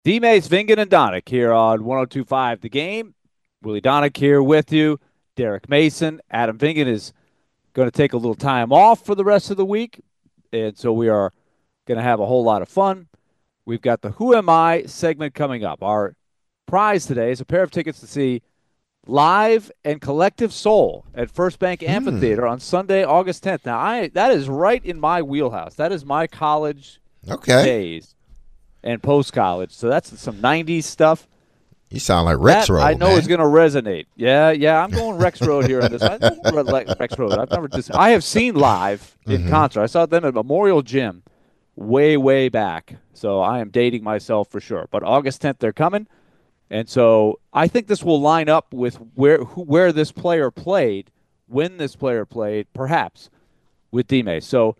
D-Mace, Vingen, and Donick here on 102.5 The Game. Willie Donick here with you. Derek Mason. Adam Vingen is going to take a little time off for the rest of the week. And so we are going to have a whole lot of fun. We've got the Who Am I segment coming up. Our prize today is a pair of tickets to see Live and Collective Soul at First Bank Amphitheater on Sunday, August 10th. Now, that is right in my wheelhouse. That is my college Okay. days and post-college. So that's some 90s stuff. You sound like Rex That Road, I know man. is going to resonate. Yeah, I'm going Rex Road here on this. I know Rex Road. I have seen live in concert. I saw them at Memorial Gym way back. So I am dating myself for sure. But August 10th, they're coming. And so I think this will line up with where this player played, when this player played, perhaps, with D-May. So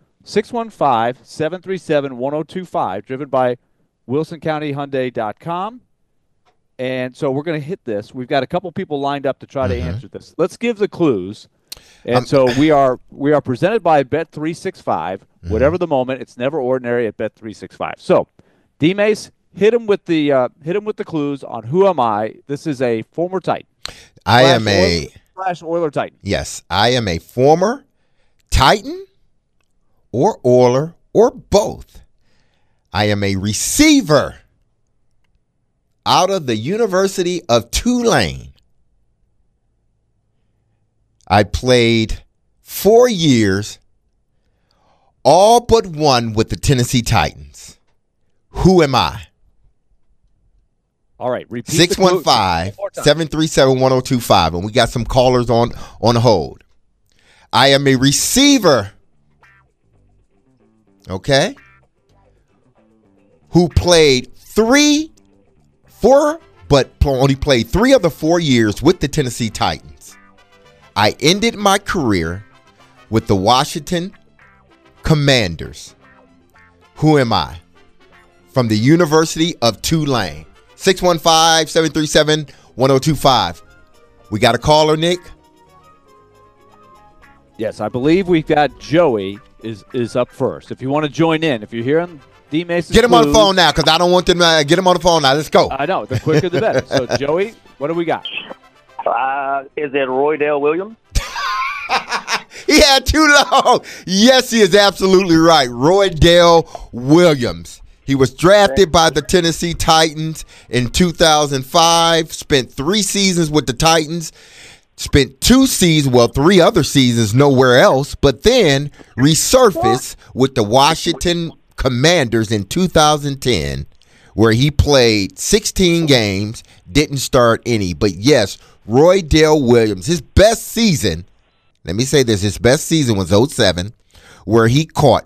615-737-1025, driven by WilsonCountyHyundai.com. And so we're going to hit this. We've got a couple people lined up to try to answer this. Let's give the clues. And so we are presented by Bet365. Whatever the moment, it's never ordinary at Bet365. So, D-Mace, hit him with the clues on Who Am I. This is a former Titan. I am a Oiler Titan. yes. I am a former Titan or Oiler or both. I am a receiver out of the University of Tulane. I played 4 years, all but one with the Tennessee Titans. Who am I? All right, repeat the clue. 615-737-1025. And we got some callers on hold. I am a receiver, okay, who played only played 3 of the 4 years with the Tennessee Titans. I ended my career with the Washington Commanders. Who am I? From the University of Tulane. 615-737-1025. We got a caller, Nick? Yes, I believe we've got Joey is up first. If you want to join in, if you're hearing D-Mace's Get him on the clues- phone now because I don't want them to get him on the phone now. Let's go. I know. The quicker the better. So, Joey, what do we got? Is it Roydell Williams? He had too long. Yes, he is absolutely right. Roydell Williams. He was drafted by the Tennessee Titans in 2005, spent 3 seasons with the Titans, spent 3 other seasons nowhere else, but then resurfaced with the Washington Commanders in 2010, where he played 16 games, didn't start any. But yes, Roydell Williams, his best season, let me say this, his best season was 07, where he caught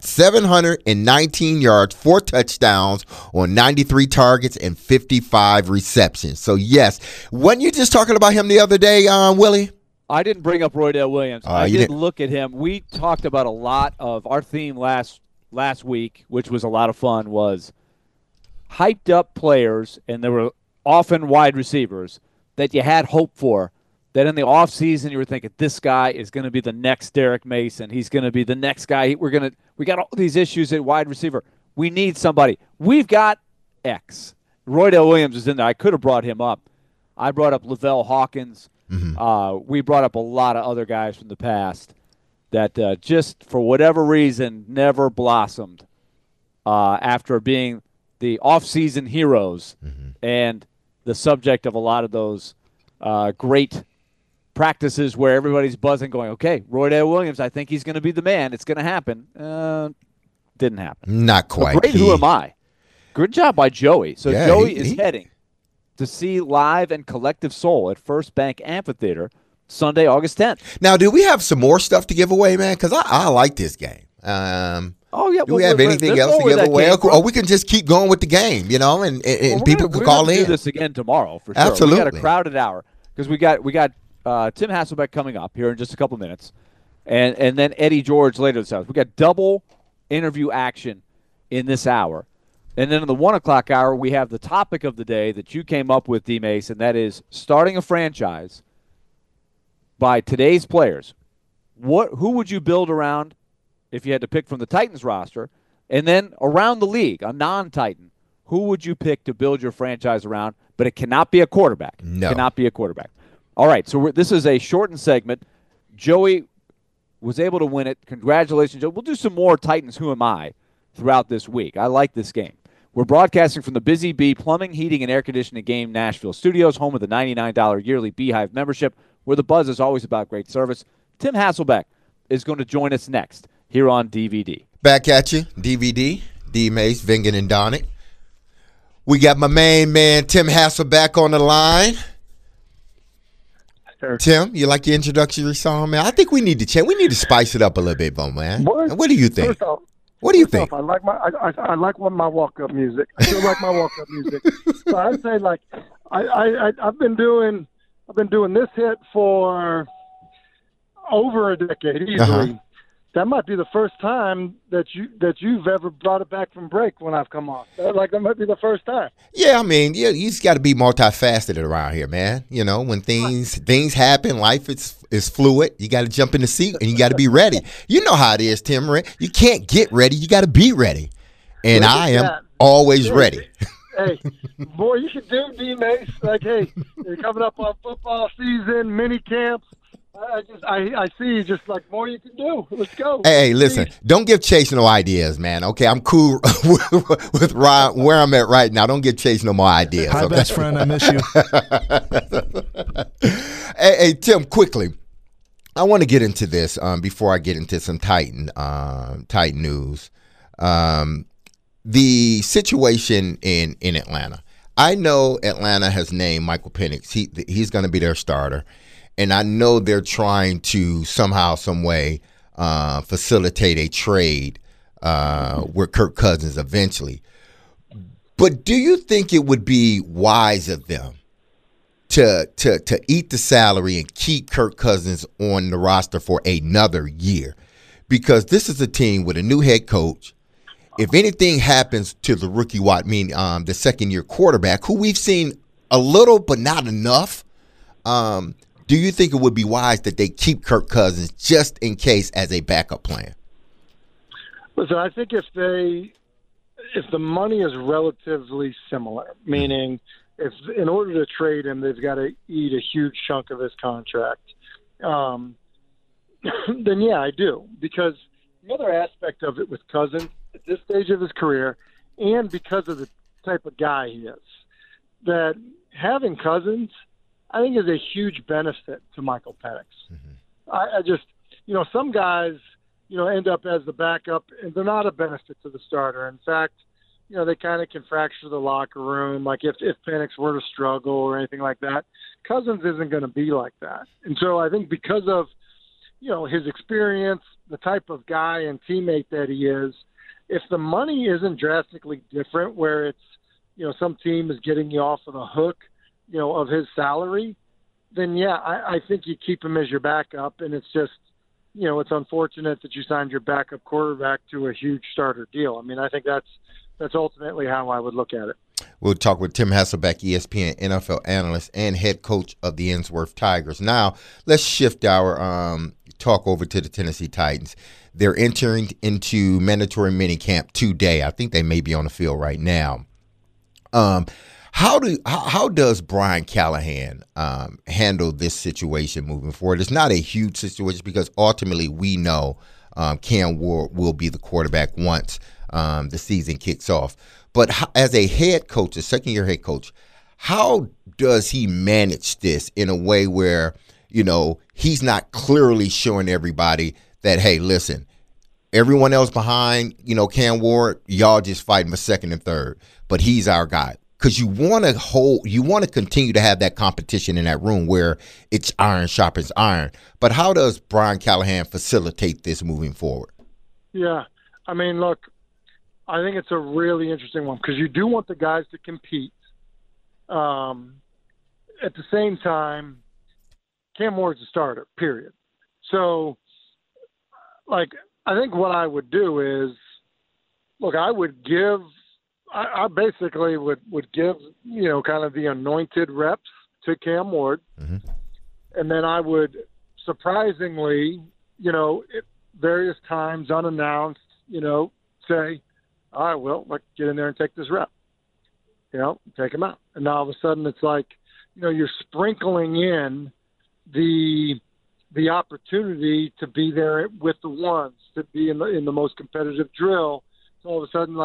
719 yards, 4 touchdowns on 93 targets and 55 receptions. So, yes. Wasn't you just talking about him the other day, Willie? I didn't bring up Roydell Williams. I you did didn't. look at him. We talked about a lot of our theme last week, which was a lot of fun, was hyped up players, and there were often wide receivers that you had hope for. That in the offseason you were thinking, this guy is going to be the next Derek Mason. He's going to be the next guy. We got all these issues at wide receiver. We need somebody. We've got X. Roydell Williams is in there. I could have brought him up. I brought up Lavelle Hawkins. We brought up a lot of other guys from the past that just for whatever reason never blossomed after being the offseason heroes and the subject of a lot of those great practices where everybody's buzzing going, okay, Roydell Williams, I think he's going to be the man. It's going to happen. Didn't happen. Not quite. So great. Who am I? Good job by Joey. So Yeah, Joey is heading to see Live and Collective Soul at First Bank Amphitheater Sunday, August 10th. Now, do we have some more stuff to give away, man? Because I like this game. Oh, yeah. Do we have anything else to give away? Or we can just keep going with the game, and people can call in. We're going to do this again tomorrow for sure. Absolutely. We got a crowded hour because we got Tim Hasselbeck coming up here in just a couple minutes, and then Eddie George later this hour. We got double interview action in this hour. And then in the 1 o'clock hour, we have the topic of the day that you came up with, D-Mace, and that is starting a franchise by today's players. Who would you build around if you had to pick from the Titans roster? And then around the league, a non-Titan, who would you pick to build your franchise around? But it cannot be a quarterback. No. Cannot be a quarterback. All right, so this is a shortened segment. Joey was able to win it. Congratulations, Joey. We'll do some more Titans Who Am I throughout this week. I like this game. We're broadcasting from the Busy Bee Plumbing, Heating, and Air Conditioning Game Nashville Studios, home of the $99 yearly Beehive membership, where the buzz is always about great service. Tim Hasselbeck is going to join us next here on DVD. Back at you, DVD, D. Mace, Vingan, and Donick. We got my main man, Tim Hasselbeck, on the line. Sure. Tim, you like your introductory song, man? I think we need to change. We need to spice it up a little bit, man. What do you think? First off, What do you think? I like my walk up music. I still like my walk up music. So I'd say like I've been doing this hit for over a decade easily. Uh-huh. That might be the first time that you've ever brought it back from break when I've come on. That might be the first time. Yeah, I mean, you just got to be multifaceted around here, man. You know, when things happen, life is fluid. You got to jump in the seat and you got to be ready. You know how it is, Tim. You can't get ready. You got to be ready. And I am always ready. Hey, boy, you should do D-Mace. Like, hey, you're coming up on football season, mini camps. I see just like more you can do. Let's go. Hey, listen, don't give Chase no ideas, man. Okay, I'm cool with Ryan, where I'm at right now. Don't give Chase no more ideas. Hi, okay? best friend. I miss you. Hey, Tim, quickly, I want to get into this before I get into some Titan news. The situation in Atlanta. I know Atlanta has named Michael Penix. He's going to be their starter. And I know they're trying to somehow, some way, facilitate a trade with Kirk Cousins eventually. But do you think it would be wise of them to eat the salary and keep Kirk Cousins on the roster for another year? Because this is a team with a new head coach. If anything happens to the rookie the second-year quarterback, who we've seen a little but not enough, do you think it would be wise that they keep Kirk Cousins just in case as a backup plan? Listen, I think if the money is relatively similar, meaning if in order to trade him, they've got to eat a huge chunk of his contract, then yeah, I do. Because the other aspect of it with Cousins at this stage of his career, and because of the type of guy he is, that having Cousins – I think is a huge benefit to Michael Penix. Mm-hmm. I just, some guys, end up as the backup, and they're not a benefit to the starter. In fact, they kind of can fracture the locker room. Like if Penix were to struggle or anything like that, Cousins isn't going to be like that. And so I think because of, his experience, the type of guy and teammate that he is, if the money isn't drastically different, where it's, some team is getting you off of the hook, of his salary, then yeah, I think you keep him as your backup, and it's just, it's unfortunate that you signed your backup quarterback to a huge starter deal. I mean, I think that's ultimately how I would look at it. We'll talk with Tim Hasselbeck, ESPN NFL analyst and head coach of the Ensworth Tigers. Now, let's shift our talk over to the Tennessee Titans. They're entering into mandatory minicamp today. I think they may be on the field right now. How does Brian Callahan handle this situation moving forward? It's not a huge situation because ultimately we know Cam Ward will be the quarterback once the season kicks off. But as a head coach, a second-year head coach, how does he manage this in a way where, he's not clearly showing everybody that, hey, listen, everyone else behind, Cam Ward, y'all just fighting for second and third, but he's our guy. Because you want to continue to have that competition in that room where it's iron sharpens iron. But how does Brian Callahan facilitate this moving forward? Yeah, I mean, look, I think it's a really interesting one because you do want the guys to compete. At the same time, Cam Ward's a starter, period. So, I think what I would do is, look, I basically would give, kind of the anointed reps to Cam Ward. Mm-hmm. And then I would surprisingly, at various times unannounced, say, all right, well, let's get in there and take this rep. take him out. And now all of a sudden it's like, you're sprinkling in the opportunity to be there with the ones, to be in the most competitive drill. So all of a sudden,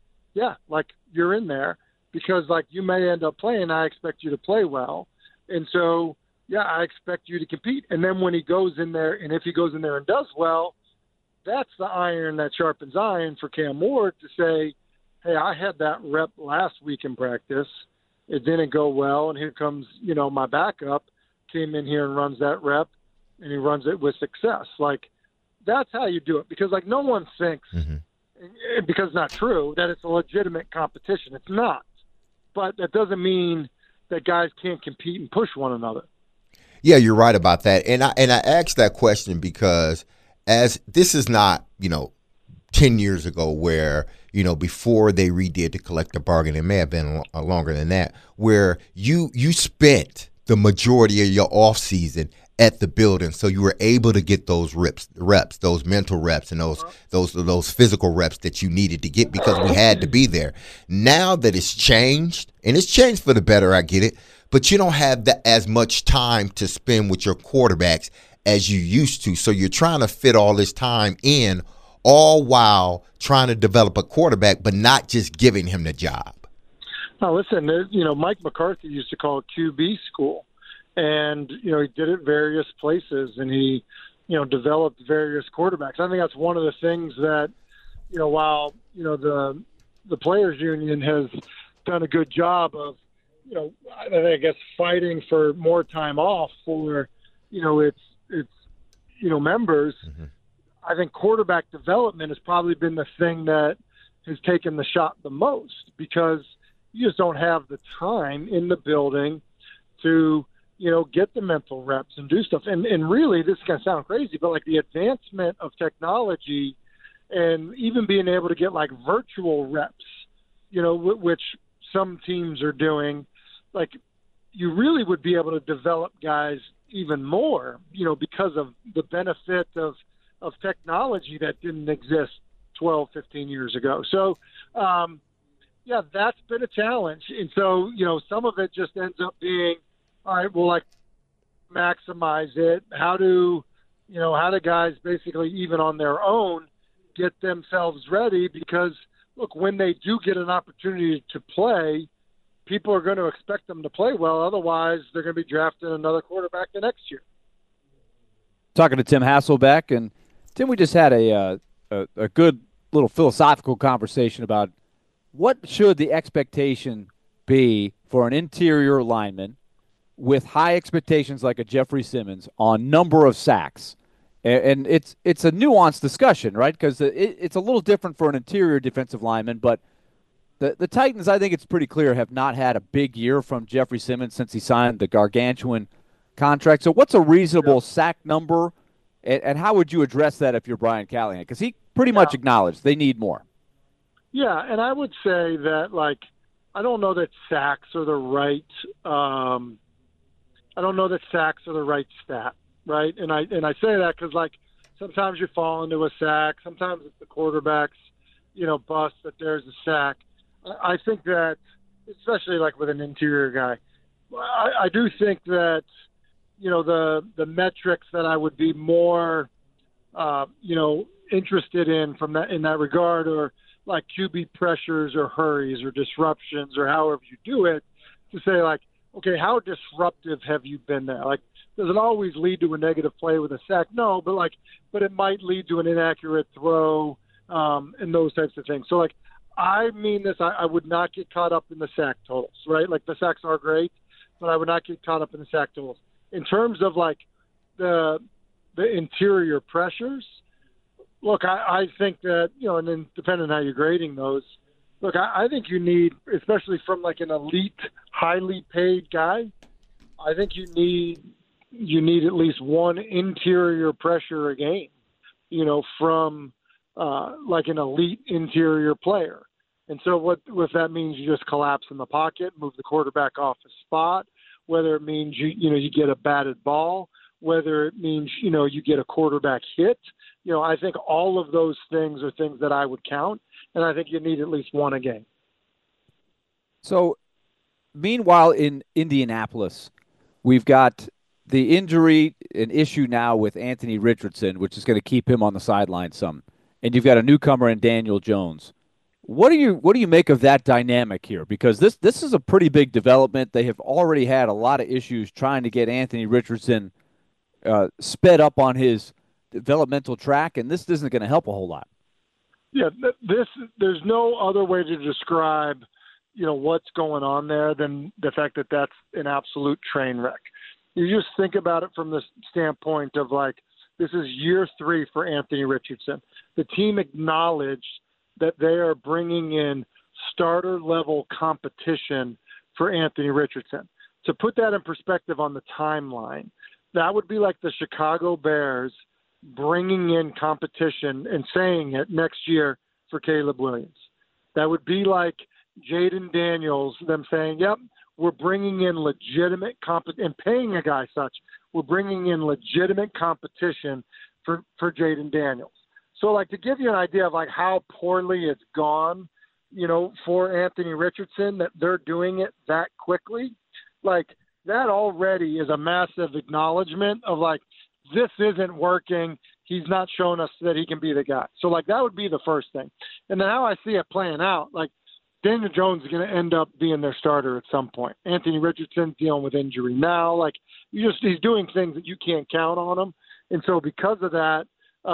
you're in there because you may end up playing. I expect you to play well. And so, I expect you to compete. And then when he goes in there, and if he goes in there and does well, that's the iron that sharpens iron for Cam Ward to say, hey, I had that rep last week in practice. It didn't go well, and here comes, my backup came in here and runs that rep, and he runs it with success. That's how you do it, because no one thinks, because it's not true, that it's a legitimate competition. It's not. But that doesn't mean that guys can't compete and push one another. Yeah, you're right about that. And I asked that question because as this is not, 10 years ago where, before they redid the collective bargain, it may have been longer than that, where you spent the majority of your off season at the building, so you were able to get those reps, those mental reps, and those physical reps that you needed to get because we had to be there. Now that it's changed, and it's changed for the better, I get it, but you don't have as much time to spend with your quarterbacks as you used to. So you're trying to fit all this time in, all while trying to develop a quarterback, but not just giving him the job. Now, listen, Mike McCarthy used to call it QB school. And, he did it various places, and he, developed various quarterbacks. I think that's one of the things that, while, the Players Union has done a good job of, I guess fighting for more time off for, its members, I think quarterback development has probably been the thing that has taken the shot the most, because you just don't have the time in the building to, get the mental reps and do stuff. And really, this is going to sound crazy, but the advancement of technology and even being able to get virtual reps, which some teams are doing, you really would be able to develop guys even more, because of the benefit of technology that didn't exist 12, 15 years ago. So, that's been a challenge. And so, some of it just ends up being, all right, well, maximize it. How do guys basically, even on their own, get themselves ready? Because, look, when they do get an opportunity to play, people are going to expect them to play well. Otherwise, they're going to be drafting another quarterback the next year. Talking to Tim Hasselbeck, and Tim, we just had a good little philosophical conversation about what should the expectation be for an interior lineman with high expectations like a Jeffrey Simmons on number of sacks. And it's a nuanced discussion, right? Because it's a little different for an interior defensive lineman, but the Titans, I think it's pretty clear, have not had a big year from Jeffrey Simmons since he signed the gargantuan contract. So what's a reasonable sack number, and how would you address that if you're Brian Callahan? Because he pretty much acknowledged they need more. Yeah, and I would say that, I don't know that sacks are the right stat, right? And I say that because sometimes you fall into a sack, sometimes it's the quarterback's bust that there's a sack. I think that, especially with an interior guy, I do think that the metrics that I would be more interested in in that regard are QB pressures or hurries or disruptions or however you do it, to say okay, how disruptive have you been there? Does it always lead to a negative play with a sack? No, but it might lead to an inaccurate throw, and those types of things. So I mean this, I would not get caught up in the sack totals, right? The sacks are great, but I would not get caught up in the sack totals. In terms of the interior pressures, look, I think that, and then depending on how you're grading those, look, I think you need, especially from an elite, highly paid guy, I think you need at least one interior pressure a game, from an elite interior player. And so if that means you just collapse in the pocket, move the quarterback off the spot, whether it means you get a batted ball, whether it means you get a quarterback hit, I think all of those things are things that I would count, and I think you need at least one a game. So meanwhile, in Indianapolis, we've got the injury, an issue now with Anthony Richardson, which is going to keep him on the sideline some. And you've got a newcomer in Daniel Jones. What do you make of that dynamic here? Because this is a pretty big development. They have already had a lot of issues trying to get Anthony Richardson sped up on his developmental track, and this isn't going to help a whole lot. Yeah, there's no other way to describe, what's going on there than the fact that that's an absolute train wreck. You just think about it from the standpoint of this is year 3 for Anthony Richardson. The team acknowledged that they are bringing in starter level competition for Anthony Richardson. To put that in perspective on the timeline, that would be like the Chicago Bears bringing in competition and saying it next year for Caleb Williams. That would be like Jaden Daniels, them saying, yep, we're bringing in legitimate and paying a guy such. We're bringing in legitimate competition for Jaden Daniels. So, to give you an idea of, how poorly it's gone, for Anthony Richardson, that they're doing it that quickly, that already is a massive acknowledgement of, this isn't working. He's not showing us that he can be the guy. So, that would be the first thing. And then how I see it playing out, Daniel Jones is going to end up being their starter at some point. Anthony Richardson's dealing with injury now. He's doing things that you can't count on him. And so because of that,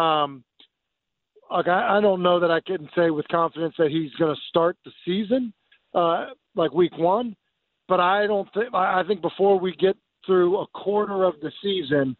I don't know that I can say with confidence that he's going to start the season week 1. But I think before we get through a quarter of the season,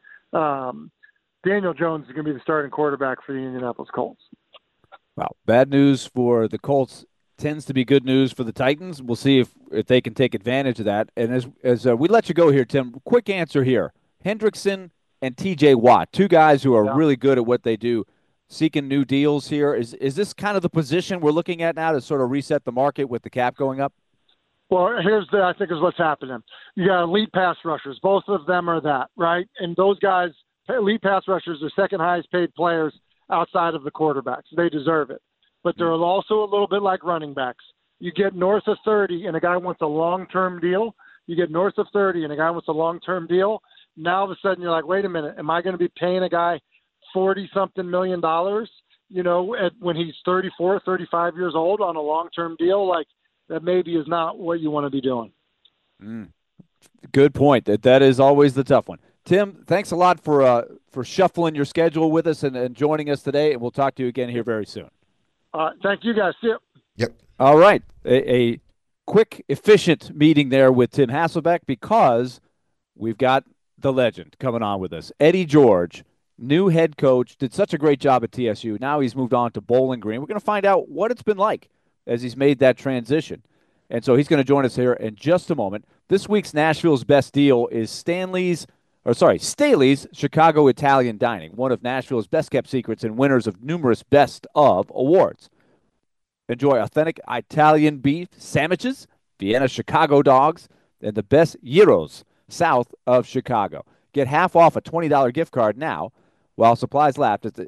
Daniel Jones is going to be the starting quarterback for the Indianapolis Colts. Wow. Bad news for the Colts tends to be good news for the Titans. We'll see if they can take advantage of that. And as we let you go here, Tim, quick answer here. Hendrickson and T.J. Watt, 2 guys who are really good at what they do, seeking new deals here. Is this kind of the position we're looking at now to sort of reset the market with the cap going up? Well, I think is what's happening. You got elite pass rushers. Both of them are that, right? And those guys, elite pass rushers, are second highest paid players outside of the quarterbacks. They deserve it. But they're also a little bit like running backs. You get north of 30 and a guy wants a long-term deal. You get north of 30 and a guy wants a long-term deal. Now all of a sudden you're like, wait a minute, am I going to be paying a guy $40-something million, when he's 34, 35 years old on a long-term deal? That maybe is not what you want to be doing. Good point. That is always the tough one. Tim, thanks a lot for shuffling your schedule with us and joining us today, and we'll talk to you again here very soon. Thank you, guys. See you. Yep. All right. A quick, efficient meeting there with Tim Hasselbeck because we've got the legend coming on with us. Eddie George, new head coach, did such a great job at TSU. Now he's moved on to Bowling Green. We're going to find out what it's been like as he's made that transition. And so he's going to join us here in just a moment. This week's Nashville's Best Deal is Staley's Chicago Italian Dining, one of Nashville's best-kept secrets and winners of numerous Best of awards. Enjoy authentic Italian beef sandwiches, Vienna Chicago dogs, and the best gyros south of Chicago. Get half off a $20 gift card now while supplies last at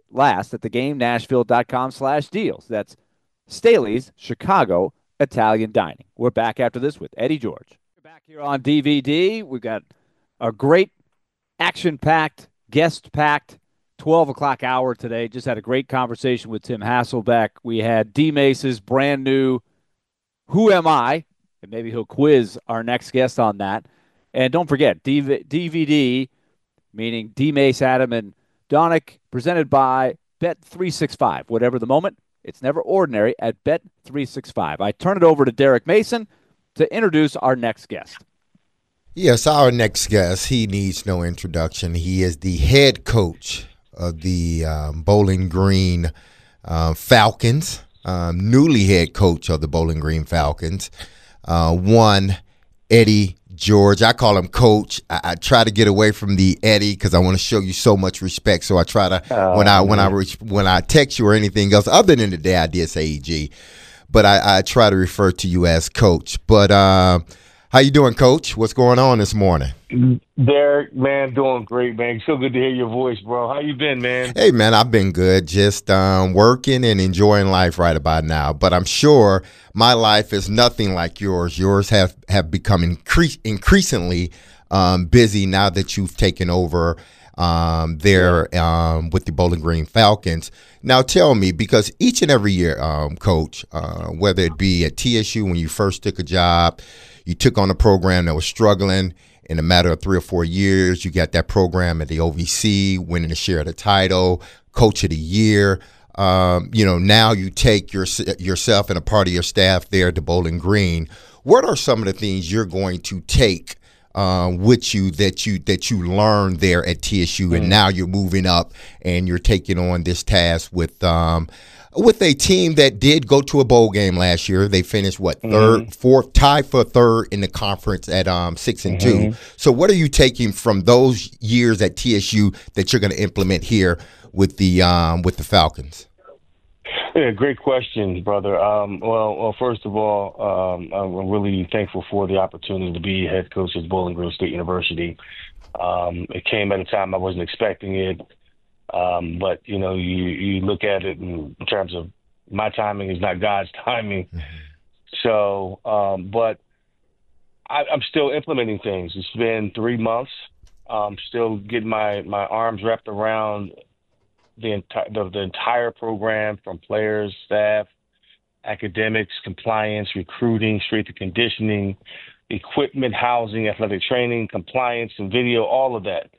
theGameNashville.com/deals. That's Staley's Chicago Italian Dining. We're back after this with Eddie George. We're back here on DVD. We've got a great action-packed, guest-packed 12 o'clock hour today. Just had a great conversation with Tim Hasselbeck. We had D. Mace's brand new Who Am I? And maybe he'll quiz our next guest on that. And don't forget, DVD, meaning D. Mace, Adam, and Donick, presented by Bet365. Whatever the moment, it's never ordinary at Bet365. I turn it over to Derek Mason to introduce our next guest. Yes, our next guest, he needs no introduction. He is the head coach of the Bowling Green Falcons, newly head coach of the Bowling Green Falcons. One, Eddie George. I call him Coach. I try to get away from the Eddie because I want to show you so much respect. So I try to when I text you or anything else, other than today I did say EG, but I try to refer to you as Coach. But How you doing, Coach? What's going on this morning? Derek, man, doing great, man. So good to hear your voice, bro. How you been, man? Hey, man, I've been good. Just working and enjoying life right about now. But I'm sure my life is nothing like yours. Yours have become increasingly busy now that you've taken over there with the Bowling Green Falcons. Now, tell me, because each and every year, Coach, whether it be at TSU when you first took a job, you took on a program that was struggling. In a matter of 3 or 4 years, you got that program at the OVC, winning a share of the title, Coach of the Year. Now you take yourself and a part of your staff there to Bowling Green. What are some of the things you're going to take with you that you learned there at TSU, and now you're moving up and you're taking on this task with a team that did go to a bowl game last year? They finished third, fourth, tied for third in the conference at 6-2. So what are you taking from those years at TSU that you're going to implement here with the Falcons? Yeah, great question, brother. Well, first of all, I'm really thankful for the opportunity to be head coach at Bowling Green State University. It came at a time I wasn't expecting it. But, you look at it in terms of my timing is not God's timing. So, but I'm still implementing things. It's been 3 months. Still getting my arms wrapped around the entire program, from players, staff, academics, compliance, recruiting, strength and conditioning, equipment, housing, athletic training, compliance, and video, all of that.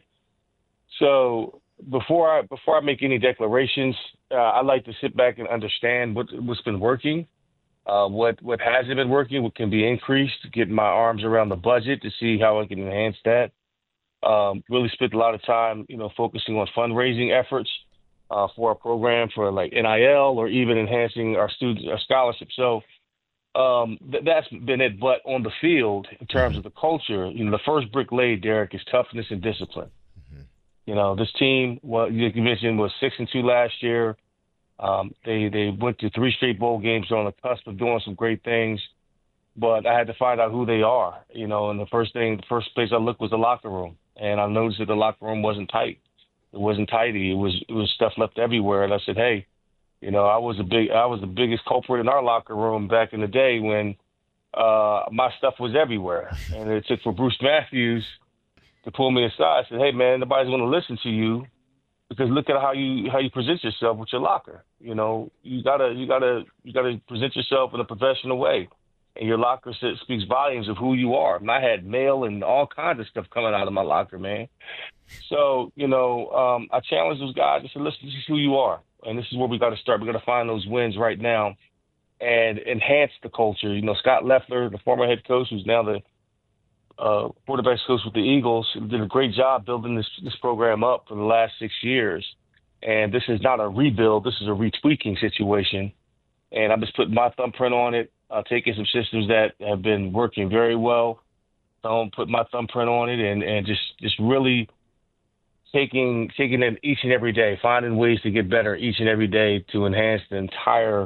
So before I make any declarations, I like to sit back and understand what's been working, what hasn't been working, what can be increased, get my arms around the budget to see how I can enhance that. Really spent a lot of time, focusing on fundraising efforts for our program, for like NIL, or even enhancing our scholarship. So that's been it. But on the field, in terms of the culture, the first brick laid, Derek, is toughness and discipline. This team, you mentioned, was 6-2 last year. They went to 3 straight bowl games. They're on the cusp of doing some great things. But I had to find out who they are. And the first place I looked was the locker room, and I noticed that the locker room wasn't tight. It wasn't tidy. It was stuff left everywhere. And I said, hey, I was the biggest culprit in our locker room back in the day when my stuff was everywhere. And it took for Bruce Matthews to pull me aside. I said, hey, man, nobody's going to listen to you because look at how you present yourself with your locker. You gotta present yourself in a professional way, and your locker speaks volumes of who you are. And I had mail and all kinds of stuff coming out of my locker, man. So I challenged those guys. I said, listen, this is who you are, and this is where we got to start. We got to find those wins right now and enhance the culture. Scott Leffler, the former head coach, who's now the quarterbacks coach with the Eagles, did a great job building this program up for the last 6 years. And this is not a rebuild. This is a retweaking situation. And I'm just putting my thumbprint on it, taking some systems that have been working very well. Put my thumbprint on it and just really taking it each and every day, finding ways to get better each and every day to enhance the entire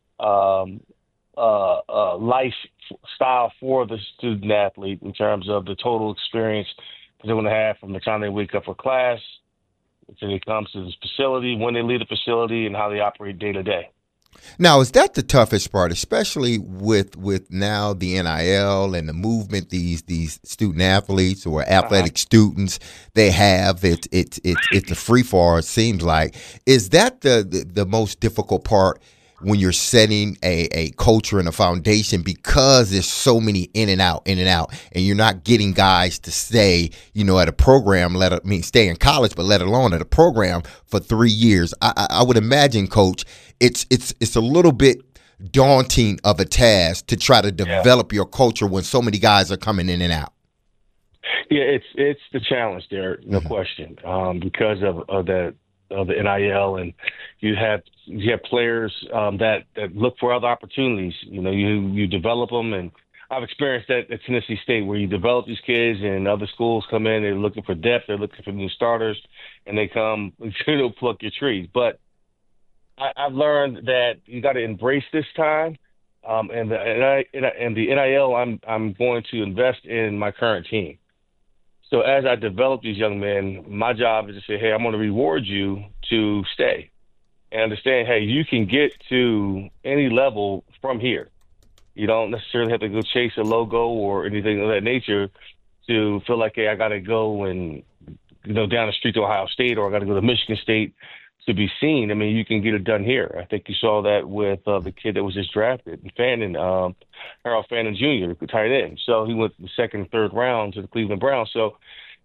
lifestyle for the student athlete in terms of the total experience they're going to have from the time they wake up for class until they come to the facility, when they leave the facility, and how they operate day to day. Now, is that the toughest part, especially with now the NIL and the movement these student athletes or athletic students they have? It's a free fall, it seems like. Is that the most difficult part when you're setting a culture and a foundation, because there's so many in and out, and you're not getting guys to stay, at a program, stay in college, but let alone at a program for 3 years? I would imagine, Coach, it's a little bit daunting of a task to try to develop your culture when so many guys are coming in and out. Yeah, it's the challenge there, no question, because of the NIL, and you have players that look for other opportunities. You develop them, and I've experienced that at Tennessee State, where you develop these kids, and other schools come in, they're looking for depth, they're looking for new starters, and they come to pluck your trees. But I've learned that you got to embrace this time. and the NIL, I'm going to invest in my current team. So as I develop these young men, my job is to say, hey, I'm going to reward you to stay and understand, hey, you can get to any level from here. You don't necessarily have to go chase a logo or anything of that nature to feel like, hey, I got to go and down the street to Ohio State, or I got to go to Michigan State to be seen. I mean, you can get it done here. I think you saw that with the kid that was just drafted, Harold Fannin Jr., the tight end. So he went the second and third round to the Cleveland Browns. So,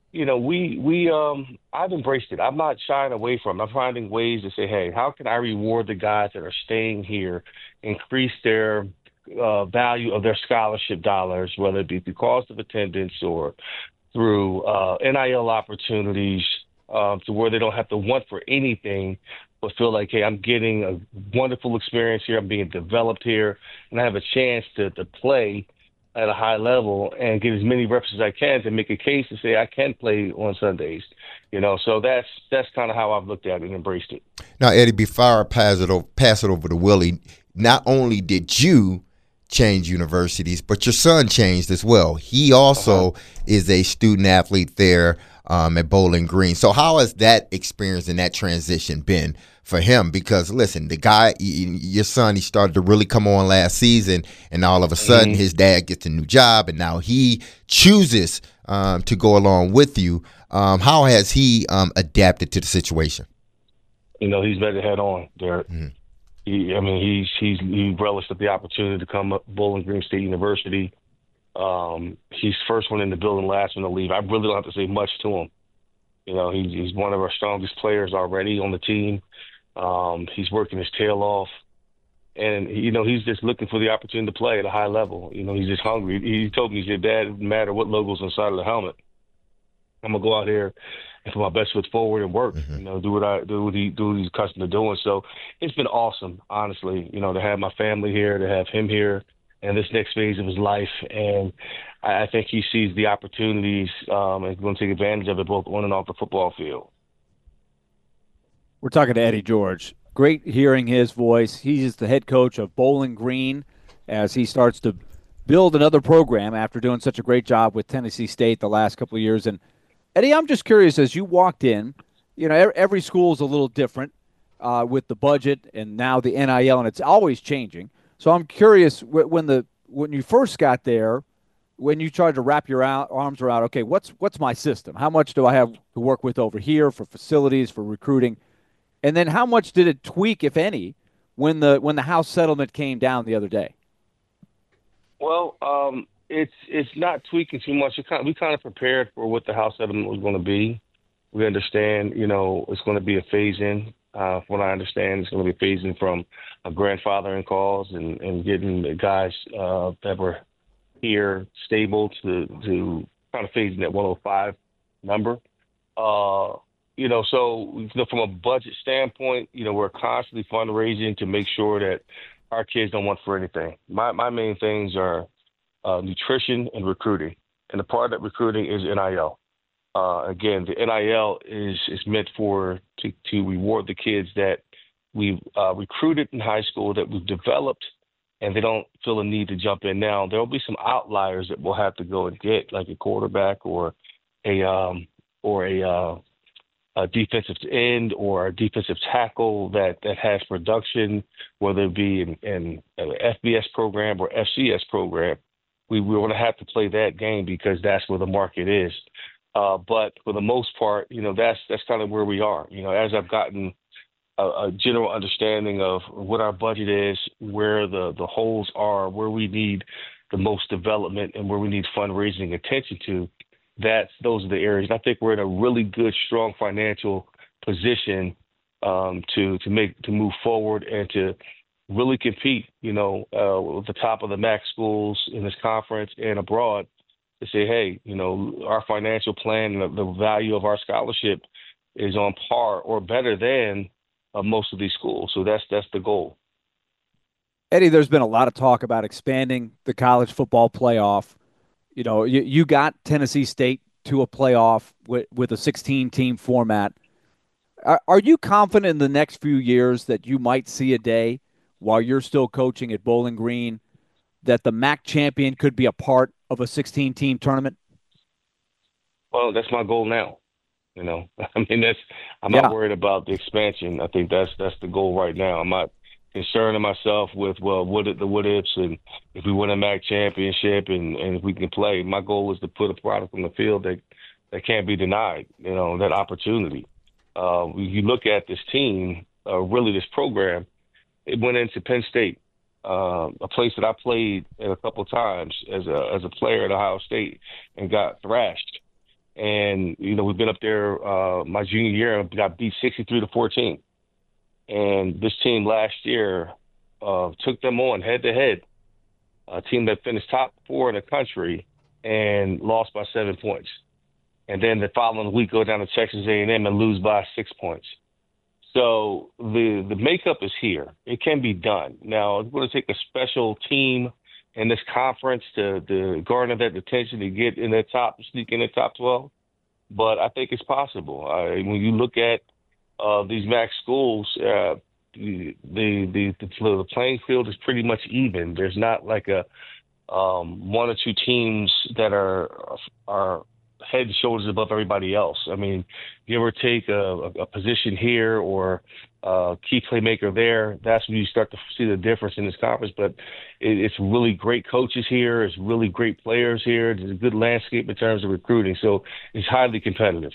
I've embraced it. I'm not shying away from it. I'm finding ways to say, hey, how can I reward the guys that are staying here, increase their value of their scholarship dollars, whether it be through cost of attendance or through NIL opportunities, to where they don't have to want for anything, but feel like, hey, I'm getting a wonderful experience here. I'm being developed here, and I have a chance to play at a high level and get as many reps as I can to make a case to say I can play on Sundays. So that's kind of how I've looked at it and embraced it. Now, Eddie, before I pass it over to Willie, not only did you change universities, but your son changed as well. He also is a student athlete there at Bowling Green. So how has that experience and that transition been for him? Because listen, the guy, your son, he started to really come on last season, and all of a sudden his dad gets a new job, and now he chooses to go along with you. How has he adapted to the situation? He's met it head on, Derek. He relished the opportunity to come up Bowling Green State University. He's first one in the building, last one to leave. I really don't have to say much to him. He's one of our strongest players already on the team. He's working his tail off, and he's just looking for the opportunity to play at a high level. He's just hungry. He told me, he said, "Dad, it doesn't matter what logo's inside of the helmet. I'm gonna go out here and put my best foot forward and work. Do what he's accustomed to doing." So it's been awesome, honestly. To have my family here, to have him here, and this next phase of his life. And I think he sees the opportunities and is going to take advantage of it both on and off the football field. We're talking to Eddie George. Great hearing his voice. He's the head coach of Bowling Green as he starts to build another program after doing such a great job with Tennessee State the last couple of years. And Eddie, I'm just curious, as you walked in, every school is a little different with the budget and now the NIL, and it's always changing. So I'm curious, when you first got there, when you tried to wrap your arms around, okay, what's my system? How much do I have to work with over here for facilities, for recruiting? And then how much did it tweak, if any, when the House settlement came down the other day? Well, it's not tweaking too much. We kind of prepared for what the House settlement was going to be. We understand, it's going to be a phase-in. From what I understand, it's going to be a phase-in from a grandfathering calls and getting the guys that were here stable to kind of phase in that 105 number. So from a budget standpoint, we're constantly fundraising to make sure that our kids don't want for anything. My main things are nutrition and recruiting. And the part of that recruiting is NIL. Again, the NIL is meant to reward the kids that we've recruited in high school, that we've developed, and they don't feel a need to jump in now. There will be some outliers that we'll have to go and get, like a quarterback or a defensive end or a defensive tackle that has production, whether it be in an FBS program or FCS program. We're going to have to play that game because that's where the market is. But for the most part, that's kind of where we are. As I've gotten a general understanding of what our budget is, where the holes are, where we need the most development and where we need fundraising attention to, those are the areas. And I think we're in a really good, strong financial position to move forward and to really compete, with the top of the MAC schools in this conference and abroad, to say, hey, our financial plan and the value of our scholarship is on par or better than most of these schools. So that's the goal. Eddie, there's been a lot of talk about expanding the college football playoff. You got Tennessee State to a playoff with a 16-team format. Are you confident in the next few years that you might see a day while you're still coaching at Bowling Green that the MAC champion could be a part of a 16-team tournament? Well, that's my goal now. You know, I mean, I'm Yeah. not worried about the expansion. I think that's the goal right now. I'm not concerning myself with what ifs and if we win a MAC championship and if we can play. My goal is to put a product on the field that can't be denied. You know, that opportunity. You look at this team, really this program. It went into Penn State, a place that I played a couple times as a player at Ohio State and got thrashed. And, you know, we've been up there my junior year and got beat 63-14. And this team last year took them on head-to-head, a team that finished top 4 in the country and lost by 7 points. And then the following week go down to Texas A&M and lose by 6 points. So the makeup is here. It can be done. Now, it's going to take a special team in this conference to garner that attention to get in the sneak in the top 12. But I think it's possible. When you look at these MAC schools, the playing field is pretty much even. There's not like a one or two teams that are head and shoulders above everybody else. I mean, give or take a position here or a key playmaker there, that's when you start to see the difference in this conference. But it's really great coaches here. It's really great players here. There's a good landscape in terms of recruiting. So it's highly competitive.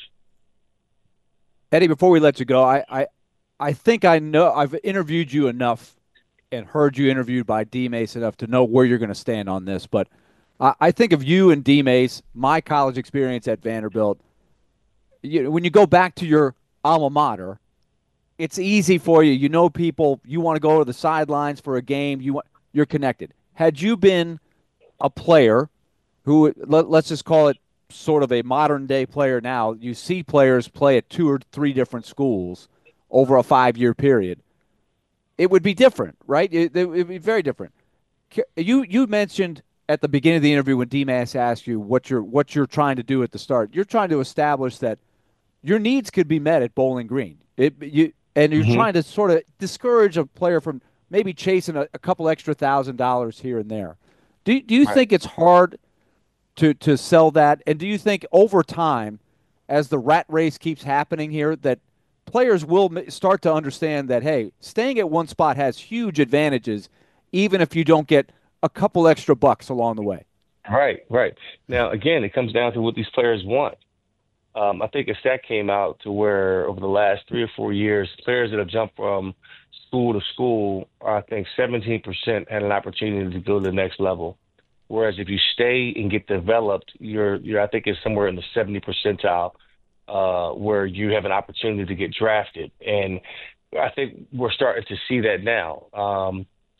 Eddie, before we let you go, I think I know I've interviewed you enough and heard you interviewed by D. Mace enough to know where you're going to stand on this. But I think of you and D. Mace, my college experience at Vanderbilt. When you go back to your alma mater, it's easy for you. You know people. You want to go to the sidelines for a game. You're connected. Had you been a player who, let's just call it sort of a modern-day player now, you see players play at 2 or 3 different schools over a 5-year period. It would be different, right? It would be very different. You mentioned at the beginning of the interview when D-Mass asked you what you're trying to do at the start. You're trying to establish that your needs could be met at Bowling Green. You're trying to sort of discourage a player from maybe chasing a couple extra $1,000 here and there. Do you think it's hard to sell that? And do you think over time, as the rat race keeps happening here, that players will start to understand that, hey, staying at one spot has huge advantages, even if you don't get a couple extra bucks along the way? Right. Now, again, it comes down to what these players want. I think a stat came out to where over the last 3 or 4 years, players that have jumped from school to school, I think 17% had an opportunity to go to the next level. Whereas if you stay and get developed, you're I think it's somewhere in the 70 percentile where you have an opportunity to get drafted. And I think we're starting to see that now.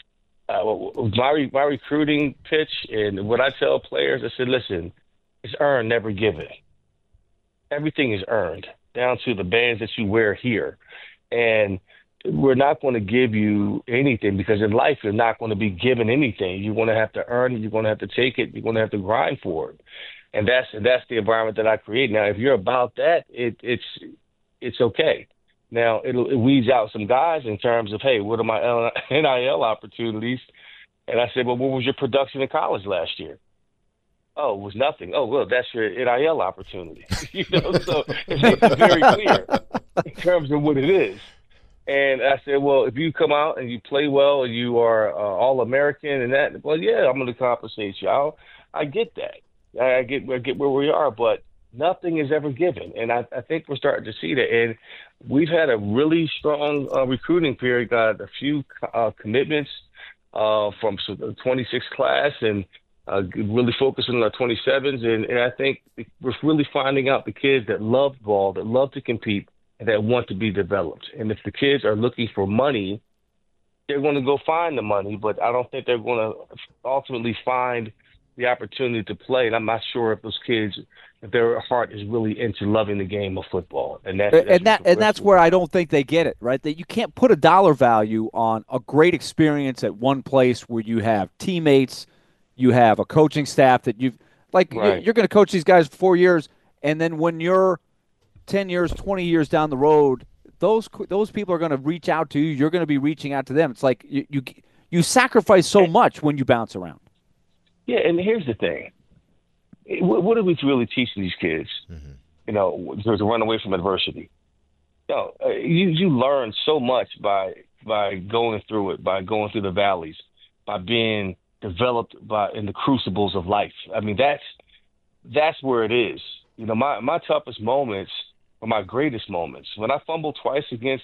My recruiting pitch and what I tell players, I said, listen, it's earned, never given. Everything is earned, down to the bands that you wear here. And we're not going to give you anything because in life you're not going to be given anything. You're going to have to earn it. You're going to have to take it. You're going to have to grind for it. And that's the environment that I create. Now, if you're about that, it's okay. Now, it weeds out some guys in terms of, hey, what are my NIL opportunities? And I said, well, what was your production in college last year? Oh, it was nothing. Oh, well, that's your NIL opportunity. So it's very clear in terms of what it is. And I said, well, if you come out and you play well and you are All-American and that, well, yeah, I'm going to compensate you. I get that. I get where we are, but nothing is ever given. And I think we're starting to see that. And we've had a really strong recruiting period, got a few commitments from the 26 class and really focusing on our 27s. And I think we're really finding out the kids that love ball, that love to compete, and that want to be developed. And if the kids are looking for money, they're going to go find the money, but I don't think they're going to ultimately find the opportunity to play. And I'm not sure if those kids, if their heart is really into loving the game of football. And that's where I don't think they get it, right? That you can't put a dollar value on a great experience at one place where you have teammates, you have a coaching staff that you're going to coach these guys for 4 years, and then when you're 10 years, 20 years down the road, those people are going to reach out to you. You're going to be reaching out to them. It's like you sacrifice so much when you bounce around. Yeah, and here's the thing. What are we really teaching these kids? Mm-hmm. You know, to run away from adversity. You learn so much by going through it, by going through the valleys, by being developed in the crucibles of life. I mean, that's where it is. You know, my toughest moments are my greatest moments. When I fumbled twice against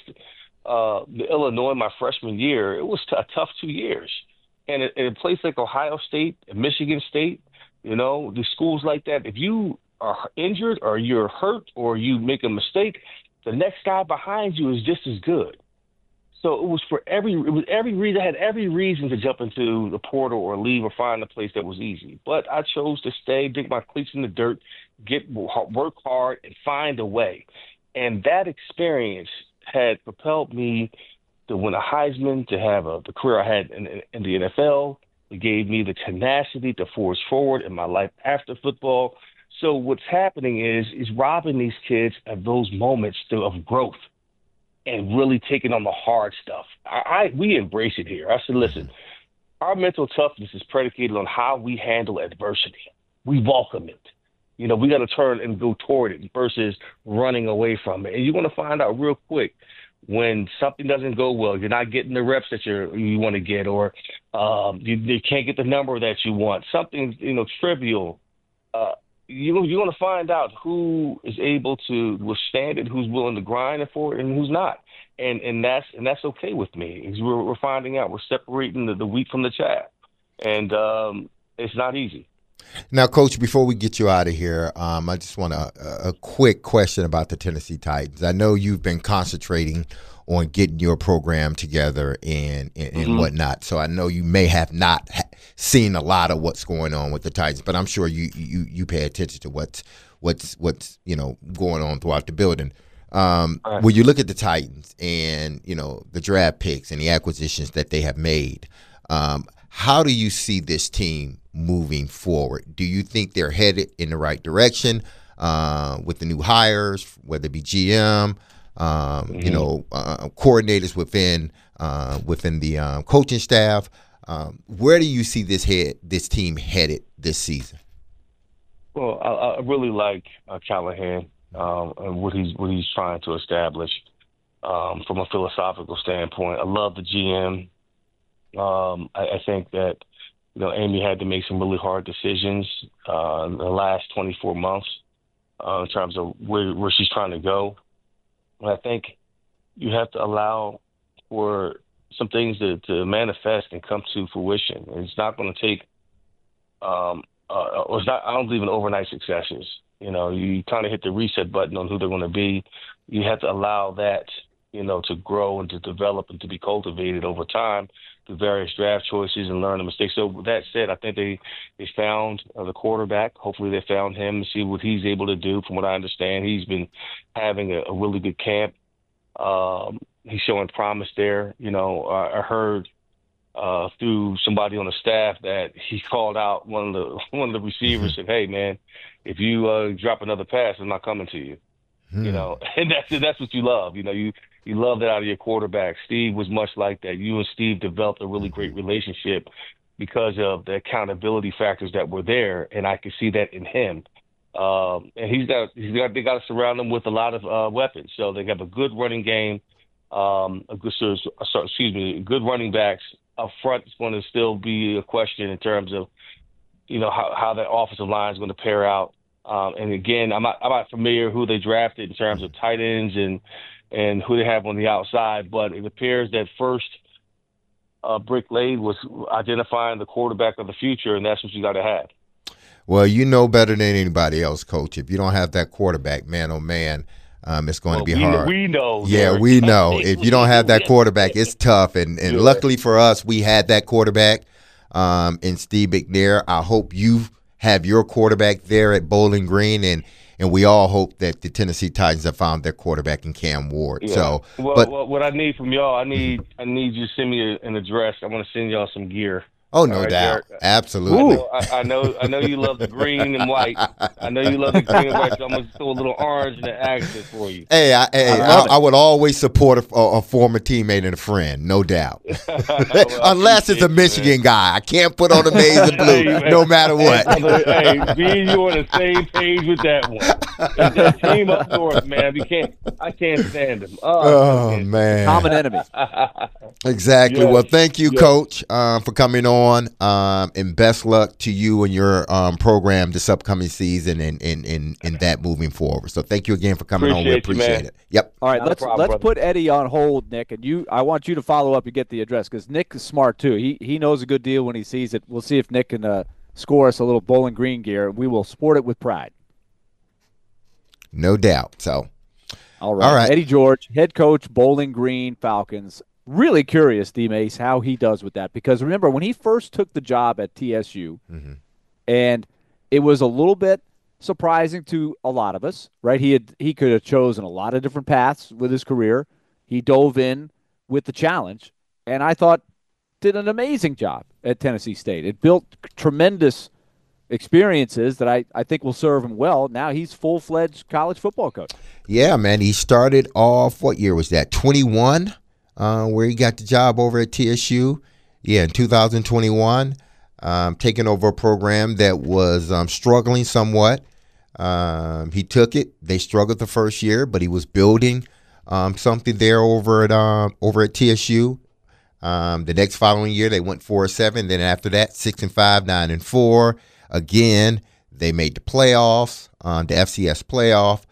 Illinois my freshman year, it was a tough 2 years. And in a place like Ohio State and Michigan State, you know, the schools like that, if you are injured or you're hurt or you make a mistake, the next guy behind you is just as good. So it was every reason. I had every reason to jump into the portal or leave or find a place that was easy. But I chose to stay, dig my cleats in the dirt, work hard, and find a way. And that experience had propelled me to win a Heisman, to have the career I had in the NFL. It gave me the tenacity to forge forward in my life after football. So what's happening is robbing these kids of those moments of growth and really taking on the hard stuff. We embrace it here. I said, listen, our mental toughness is predicated on how we handle adversity. We welcome it. You know, we got to turn and go toward it versus running away from it. And you're going to find out real quick when something doesn't go well, you're not getting the reps that you want to get, or you can't get the number that you want, something, you know, trivial. You're going to find out who is able to withstand it, who's willing to grind for it, and who's not. And that's okay with me. We're finding out. We're separating the wheat from the chaff. And it's not easy. Now, Coach, before we get you out of here, I just want a quick question about the Tennessee Titans. I know you've been concentrating on getting your program together and whatnot. So I know you may have not seen a lot of what's going on with the Titans, but I'm sure you pay attention to what's you know going on throughout the building. When you look at the Titans and you know the draft picks and the acquisitions that they have made, how do you see this team moving forward? Do you think they're headed in the right direction with the new hires, whether it be GM, you know, coordinators within the coaching staff? Where do you see this team headed this season? Well, I really like Callahan and what he's trying to establish from a philosophical standpoint. I love the GM. I think that, you know, Amy had to make some really hard decisions in the last 24 months in terms of where she's trying to go. And I think you have to allow for some things to manifest and come to fruition. And it's not going to take, I don't believe in overnight successes. You know, you kind of hit the reset button on who they're going to be. You have to allow that, you know, to grow and to develop and to be cultivated over time through various draft choices and learn the mistakes. So with that said, I think they found the quarterback. Hopefully they found him and see what he's able to do. From what I understand, he's been having a really good camp. He's showing promise there. You know, I heard through somebody on the staff that he called out one of the receivers and said, "Hey man, if you drop another pass, I'm not coming to you." You know, and that's what you love. You know, you love that out of your quarterback. Steve was much like that. You and Steve developed a really great relationship because of the accountability factors that were there, and I could see that in him. And they got to surround him with a lot of weapons. So they have a good running game, good running backs. Up front, it's going to still be a question in terms of, you know, how that offensive line is going to pair out. And again, I'm not familiar who they drafted in terms of tight ends and who they have on the outside, but it appears that first brick laid was identifying the quarterback of the future, and that's what you got to have. Well, you know better than anybody else, Coach. If you don't have that quarterback, man, oh man, it's going to be hard. We know. Yeah, Derek. we know. If you don't have that quarterback, it's tough. And luckily for us, we had that quarterback in Steve McNair. I hope you have your quarterback there at Bowling Green, and we all hope that the Tennessee Titans have found their quarterback in Cam Ward. Yeah. So, what I need from y'all, I need you to send me an address. I want to send y'all some gear. Oh, no All right, doubt. Derek. Absolutely. I know you love the green and white. I know you love the green and white, so I'm going to throw a little orange in the action for you. Hey, love it. I would always support a former teammate and a friend, no doubt. Well, Unless it's a Michigan guy. I can't put on the maize and blue, Hey, no matter what. Hey, me and you on the same page with that one. It's that team up north, man. I can't stand them. Oh, man. Common enemy. Exactly. Yes. Well, thank you, Yes. Coach, for coming on, and best luck to you and your program this upcoming season and that moving forward. So thank you again for coming on. We Appreciate you, appreciate man. it. Yep. All right, Not a let's problem, brother. put Eddie on hold, Nick, and I want you to follow up and get the address because Nick is smart too. He knows a good deal when he sees it. We'll see if Nick can score us a little Bowling Green gear. We will sport it with pride. No doubt. So, All right. All right. Eddie George, head coach, Bowling Green Falcons. Really curious, D-Mace, how he does with that. Because remember, when he first took the job at TSU, and it was a little bit surprising to a lot of us, right? He could have chosen a lot of different paths with his career. He dove in with the challenge, and I thought did an amazing job at Tennessee State. It built tremendous experiences that I think will serve him well. Now he's full-fledged college football coach. yeah, man, he started off, what year was that? 21, where he got the job over at TSU. Yeah, in 2021, taking over a program that was struggling somewhat. He took it. They struggled the first year, but he was building something there over at TSU. The next following year, they went 4-7. Then after that, 6-5, 9-4. Again, they made the playoffs, the FCS playoff.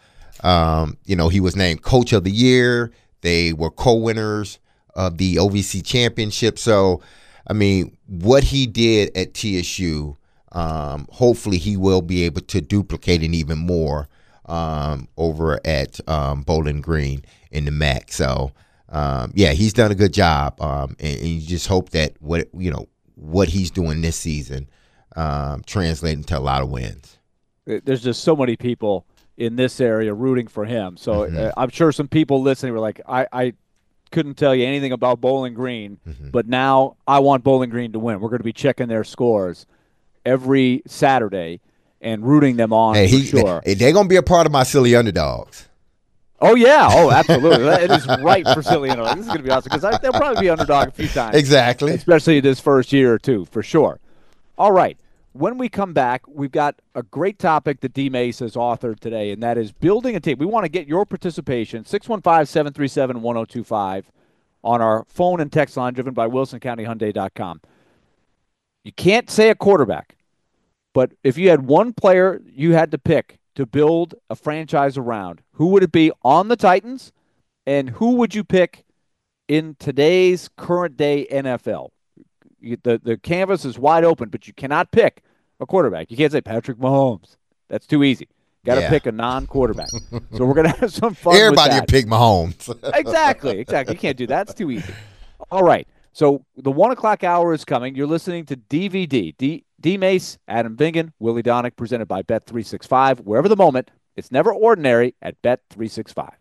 He was named Coach of the Year. They were co-winners of the OVC championship. So, I mean, what he did at TSU, hopefully he will be able to duplicate it even more over at Bowling Green in the MAC. So, he's done a good job, and you just hope that what he's doing this season translating to a lot of wins. There's just so many people in this area rooting for him. So I'm sure some people listening were like, I couldn't tell you anything about Bowling Green, but now I want Bowling Green to win. We're going to be checking their scores every Saturday and rooting them on for sure. They're going to be a part of my silly underdogs. Oh, yeah. Oh, absolutely. It is right for silly underdog. This is going to be awesome because they'll probably be underdog a few times. Exactly. Especially this first year or two, for sure. All right. When we come back, we've got a great topic that D-Mace has authored today, and that is building a team. We want to get your participation, 615-737-1025 on our phone and text line driven by WilsonCountyHyundai.com. You can't say a quarterback, but if you had one player you had to pick to build a franchise around, who would it be on the Titans, and who would you pick in today's current-day NFL? The canvas is wide open, but you cannot pick a quarterback. You can't say Patrick Mahomes. That's too easy. Got to pick a non-quarterback. So we're going to have some fun Everybody with that. will pick Mahomes. Exactly. You can't do that. It's too easy. All right. So the 1 o'clock hour is coming. You're listening to DVD. D-Mace, Adam Vingan, Willie Donick, presented by Bet365. Wherever the moment, it's never ordinary at Bet365.